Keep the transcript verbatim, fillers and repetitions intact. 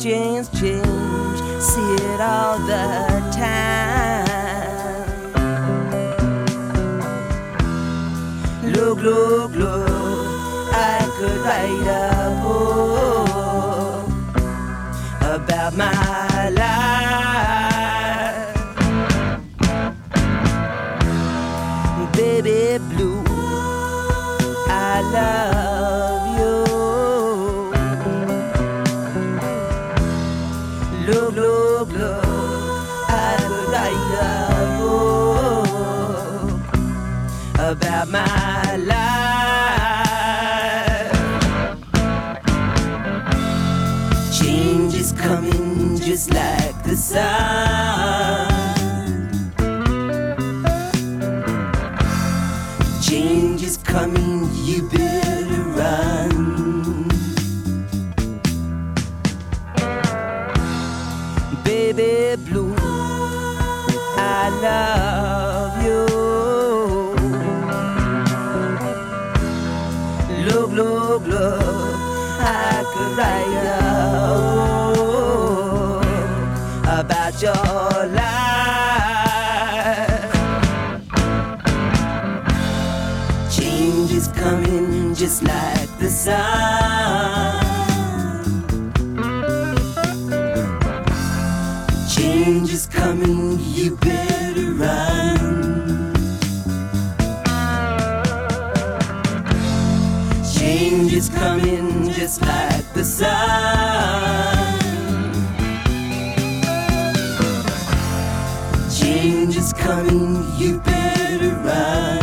change, change, see it all the time. Look, look, look, I could write a book about my life. Baby blue, I love you. Look, look, look, I could write a book about my life. Change is coming just like the sun. Change is coming, you better run. Baby blue, I love you. Look, look, look, I could write a book about your life. Change is coming just like the sun. Change is coming, you better run. Change is coming just like the sun. Change is coming, you better run.